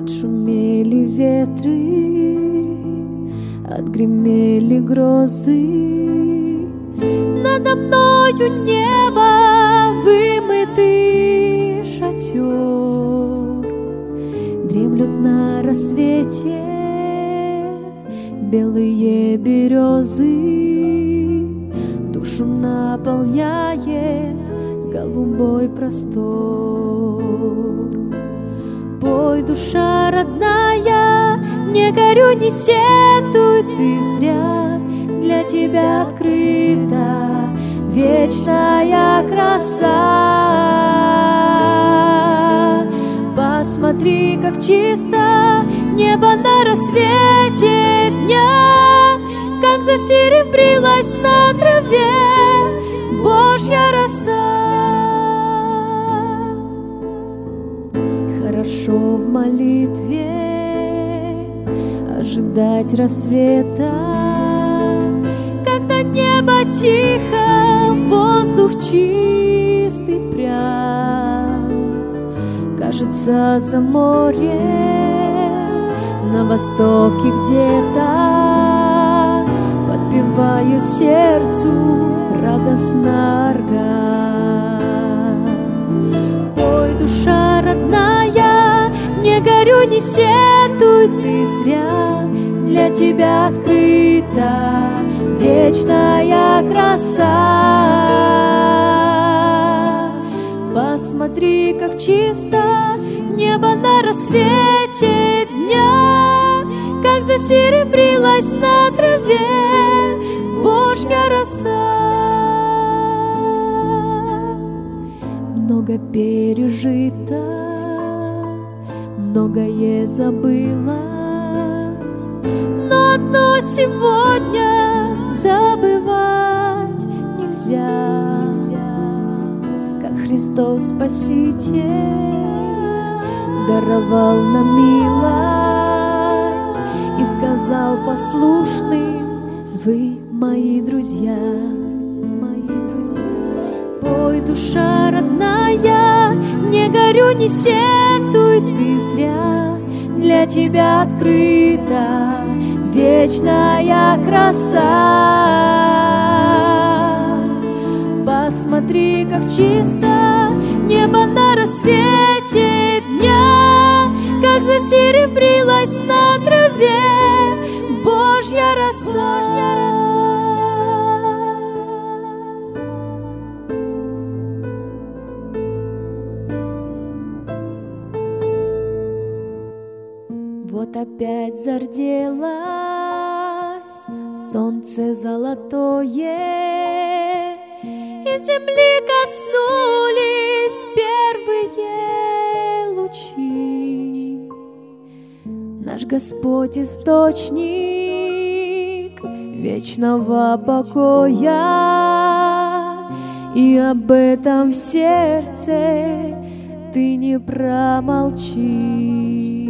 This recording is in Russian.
Отшумели ветры, отгремели грозы, надо мною небо вымытый шатер. Дремлют на рассвете белые березы, душу наполняет голубой простор. Пой, душа родная, не горюй, не сетуй ты зря, для тебя открыта вечная краса. Посмотри, как чисто небо на рассвете дня, как засеребрилась на траве Божья роса. Хорошо в молитве ожидать рассвета, когда небо тихо, воздух чистый прям. Кажется, за море на востоке где-то подпевает сердцу радостно орган. Пой, душа родная, не горюй, не сетуй ты зря, для тебя открыта вечная краса. Посмотри, как чисто небо на рассвете дня, как засеребрилась на траве Божья роса. Много пережито, многое забылось, но одно сегодня забывать нельзя. Как Христос Спаситель даровал нам милость и сказал послушным: вы мои друзья, мои друзья. Пой, душа родная, не горюй, не сетуй ты зря, для тебя открыта вечная краса. Посмотри, как чисто небо на рассвете дня, как засеребрилась на траве Божья роса. Вот опять зарделось солнце золотое, и земли коснулись первые лучи. Наш Господь источник вечного покоя, и об этом в сердце ты не промолчи.